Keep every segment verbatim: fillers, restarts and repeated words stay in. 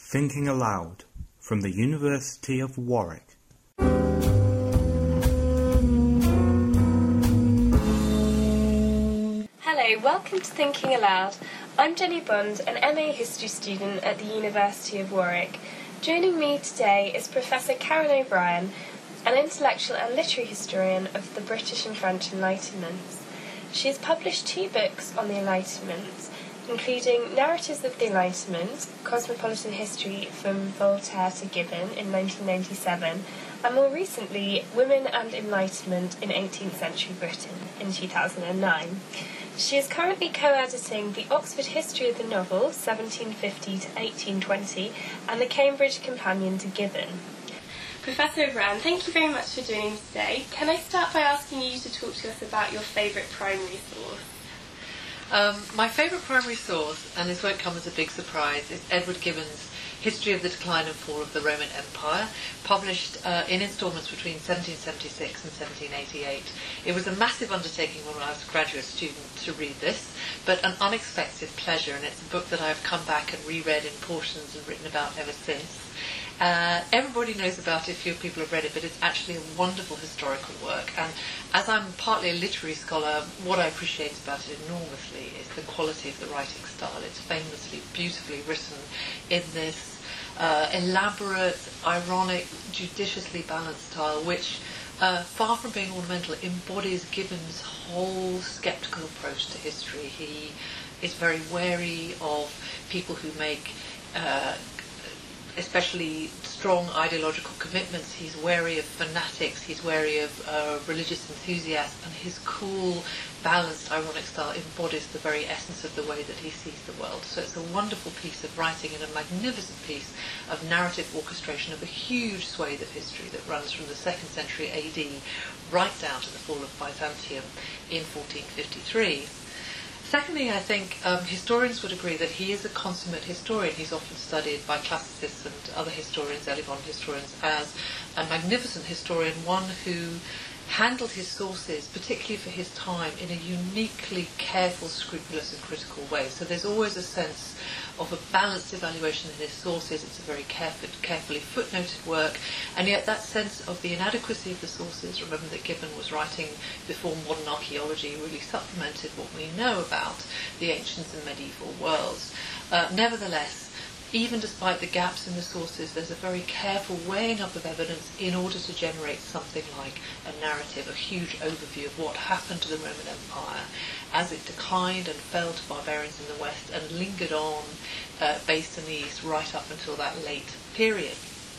Thinking Aloud from the University of Warwick. Hello, welcome to Thinking Aloud. I'm Jenny Bond, an M A History student at the University of Warwick. Joining me today is Professor Karen O'Brien, an intellectual and literary historian of the British and French Enlightenments. She has published two books on the Enlightenment, including Narratives of the Enlightenment, Cosmopolitan History from Voltaire to Gibbon in nineteen ninety-seven, and more recently, Women and Enlightenment in eighteenth century Britain in two thousand nine. She is currently co-editing the Oxford History of the Novel, seventeen fifty to eighteen twenty, and the Cambridge Companion to Gibbon. Professor O'Brien, thank you very much for joining me today. Can I start by asking you to talk to us about your favourite primary source? Um, my favourite primary source, and this won't come as a big surprise, is Edward Gibbon's History of the Decline and Fall of the Roman Empire, published uh, in instalments between seventeen seventy-six and seventeen eighty-eight. It was a massive undertaking when I was a graduate student to read this, but an unexpected pleasure, and it's a book that I've come back and reread in portions and written about ever since. Uh, everybody knows about it, few people have read it, but it's actually a wonderful historical work. And as I'm partly a literary scholar, what I appreciate about it enormously is the quality of the writing style. It's famously, beautifully written in this uh, elaborate, ironic, judiciously balanced style, which, uh, far from being ornamental, embodies Gibbon's whole sceptical approach to history. He is very wary of people who make uh, especially strong ideological commitments. He's wary of fanatics, he's wary of uh, religious enthusiasts, and his cool, balanced, ironic style embodies the very essence of the way that he sees the world. So it's a wonderful piece of writing and a magnificent piece of narrative orchestration of a huge swathe of history that runs from the second century A D right down to the fall of Byzantium in fourteen fifty-three. Secondly, I think um, historians would agree that he is a consummate historian. He's often studied by classicists and other historians, early modern historians, as a magnificent historian, one who handled his sources, particularly for his time, in a uniquely careful, scrupulous and critical way. So there's always a sense of a balanced evaluation in his sources. It's a very careful, carefully footnoted work, and yet that sense of the inadequacy of the sources, remember that Gibbon was writing before modern archaeology really supplemented what we know about the ancient and medieval worlds. Uh, nevertheless, even despite the gaps in the sources, there's a very careful weighing up of evidence in order to generate something like a narrative, a huge overview of what happened to the Roman Empire as it declined and fell to barbarians in the West and lingered on, uh, based in the East, right up until that late period.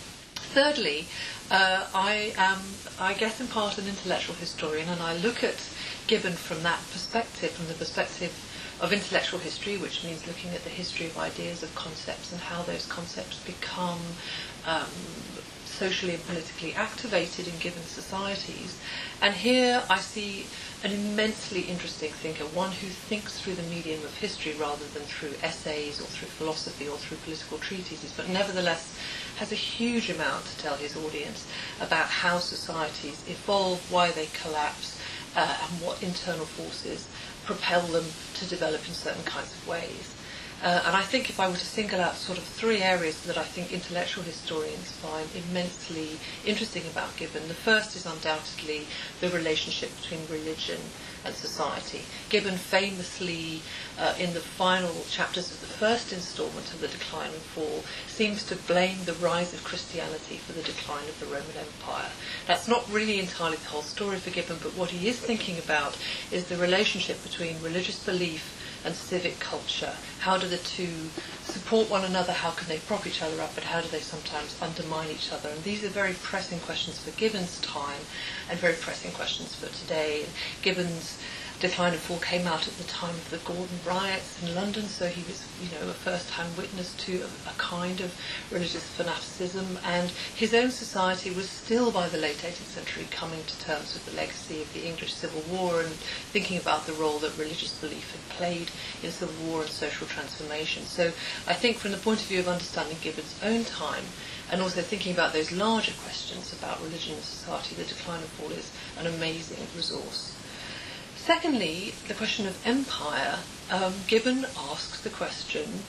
Thirdly, uh, I am, I guess, in part an intellectual historian, and I look at Gibbon from that perspective, from the perspective of intellectual history, which means looking at the history of ideas, of concepts, and how those concepts become um, socially and politically activated in given societies. And here I see an immensely interesting thinker, one who thinks through the medium of history rather than through essays or through philosophy or through political treatises, but nevertheless has a huge amount to tell his audience about how societies evolve, why they collapse, uh, and what internal forces propel them to develop in certain kinds of ways. Uh, and I think if I were to single out sort of three areas that I think intellectual historians find immensely interesting about Gibbon, the first is undoubtedly the relationship between religion and society. Gibbon famously, uh, in the final chapters of the first instalment of The Decline and Fall, seems to blame the rise of Christianity for the decline of the Roman Empire. That's not really entirely the whole story for Gibbon, but what he is thinking about is the relationship between religious belief and civic culture. How do the two support one another? How can they prop each other up? But how do they sometimes undermine each other? And these are very pressing questions for Gibbon's time and very pressing questions for today. Gibbon's Decline and Fall came out at the time of the Gordon riots in London, so he was, you know, a first-hand witness to a, a kind of religious fanaticism, and his own society was still, by the late eighteenth century, coming to terms with the legacy of the English Civil War and thinking about the role that religious belief had played in civil war and social transformation. So I think from the point of view of understanding Gibbon's own time, and also thinking about those larger questions about religion and society, The Decline and Fall is an amazing resource. Secondly, the question of empire. Um, Gibbon asks the question,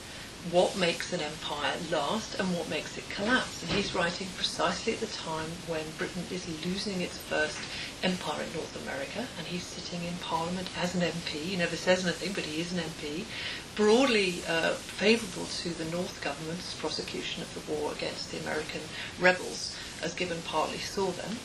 what makes an empire last and what makes it collapse. And he's writing precisely at the time when Britain is losing its first empire in North America, and he's sitting in Parliament as an M P. He never says anything, but he is an M P, broadly uh, favourable to the North government's prosecution of the war against the American rebels, as Gibbon partly saw them.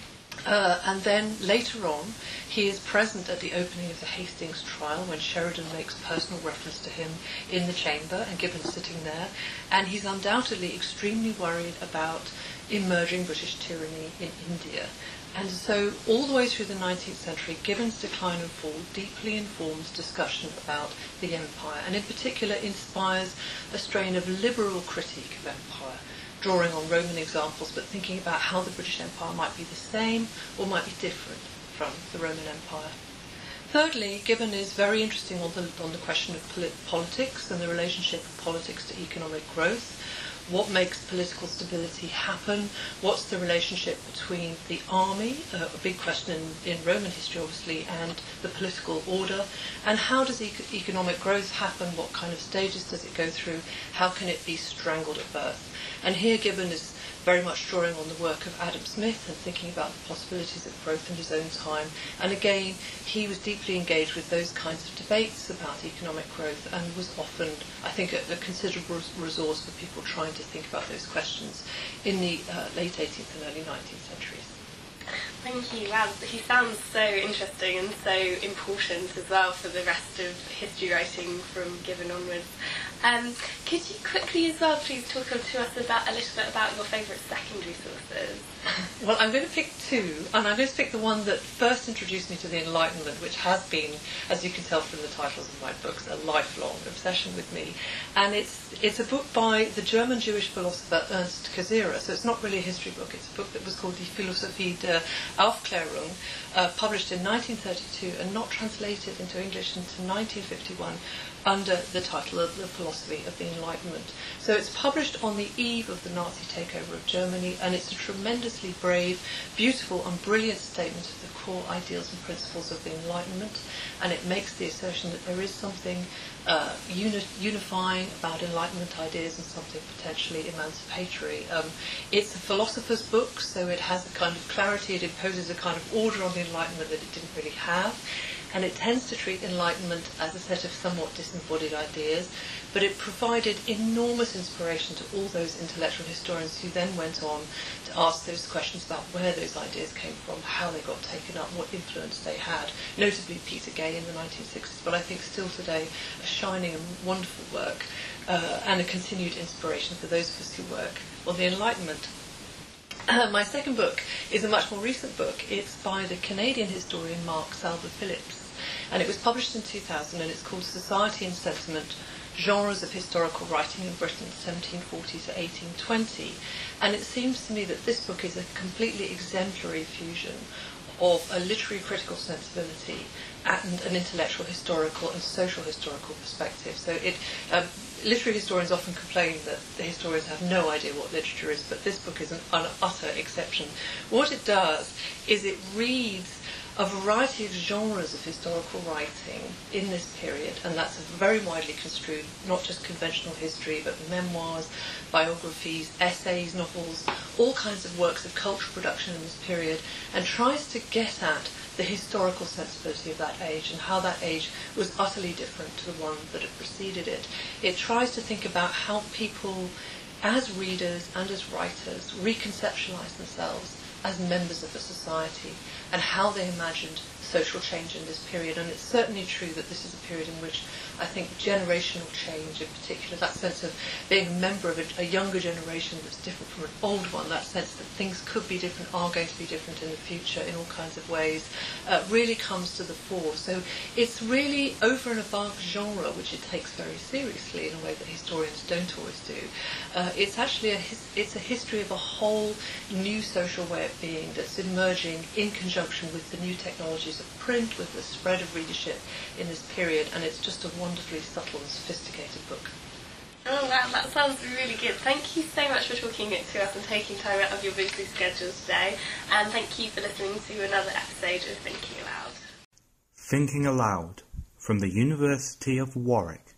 Uh, and then later on, he is present at the opening of the Hastings trial when Sheridan makes personal reference to him in the chamber, and Gibbon's sitting there, and he's undoubtedly extremely worried about emerging British tyranny in India. And so all the way through the nineteenth century, Gibbon's Decline and Fall deeply informs discussion about the empire, and in particular inspires a strain of liberal critique of empire, drawing on Roman examples, but thinking about how the British Empire might be the same or might be different from the Roman Empire. Thirdly, Gibbon is very interesting on the, on the question of polit- politics and the relationship of politics to economic growth. What makes political stability happen? What's the relationship between the army, uh, a big question in, in Roman history obviously, and the political order? And how does e- economic growth happen? What kind of stages does it go through? How can it be strangled at birth? And here Gibbon is very much drawing on the work of Adam Smith and thinking about the possibilities of growth in his own time. And again, he was deeply engaged with those kinds of debates about economic growth and was often, I think, a, a considerable resource for people trying to think about those questions in the uh, late eighteenth and early nineteenth centuries. Thank you. Wow, he sounds so interesting and so important as well for the rest of history writing from Gibbon onwards. Um, could you quickly as well please talk to us about a little bit about your favourite secondary sources? Well, I'm going to pick two, and I'm going to pick the one that first introduced me to the Enlightenment, which has been, as you can tell from the titles of my books, a lifelong obsession with me. And it's it's a book by the German Jewish philosopher Ernst Cassirer, so it's not really a history book. It's a book that was called Die Philosophie der Aufklärung, uh, published in nineteen thirty-two and not translated into English until nineteen fifty-one, under the title of The Philosophy of the Enlightenment. So it's published on the eve of the Nazi takeover of Germany, and it's a tremendously brave, beautiful and brilliant statement of the core ideals and principles of the Enlightenment, and it makes the assertion that there is something uh, uni- unifying about Enlightenment ideas and something potentially emancipatory. Um, it's a philosopher's book, so it has a kind of clarity, it imposes a kind of order on the Enlightenment that it didn't really have. And it tends to treat Enlightenment as a set of somewhat disembodied ideas, but it provided enormous inspiration to all those intellectual historians who then went on to ask those questions about where those ideas came from, how they got taken up, what influence they had, notably Peter Gay in the nineteen sixties, but I think still today a shining and wonderful work, uh, and a continued inspiration for those of us who work on the Enlightenment. Uh, my second book is a much more recent book. It's by the Canadian historian Mark Salver Phillips, and it was published in two thousand, and it's called Society and Sentiment, Genres of Historical Writing in Britain, seventeen forty to eighteen twenty. And it seems to me that this book is a completely exemplary fusion of a literary critical sensibility and an intellectual historical and social historical perspective. So it, um, literary historians often complain that the historians have no idea what literature is, but this book is an, an utter exception. What it does is it reads a variety of genres of historical writing in this period, and that's very widely construed, not just conventional history, but memoirs, biographies, essays, novels, all kinds of works of cultural production in this period, and tries to get at the historical sensibility of that age and how that age was utterly different to the one that had preceded it. It tries to think about how people, as readers and as writers, reconceptualize themselves as members of a society and how they imagined social change in this period. And it's certainly true that this is a period in which I think generational change, in particular, that sense of being a member of a, a younger generation that's different from an old one, that sense that things could be different, are going to be different in the future in all kinds of ways, uh, really comes to the fore. So it's really over and above genre, which it takes very seriously in a way that historians don't always do. Uh, it's actually a his, it's a history of a whole new social way of being that's emerging in conjunction with the new technologies of print, with the spread of readership in this period, and it's just a wonderfully subtle and sophisticated book. Oh wow, that sounds really good. Thank you so much for talking it to us and taking time out of your busy schedule today, and thank you for listening to another episode of Thinking Aloud. Thinking Aloud from the University of Warwick.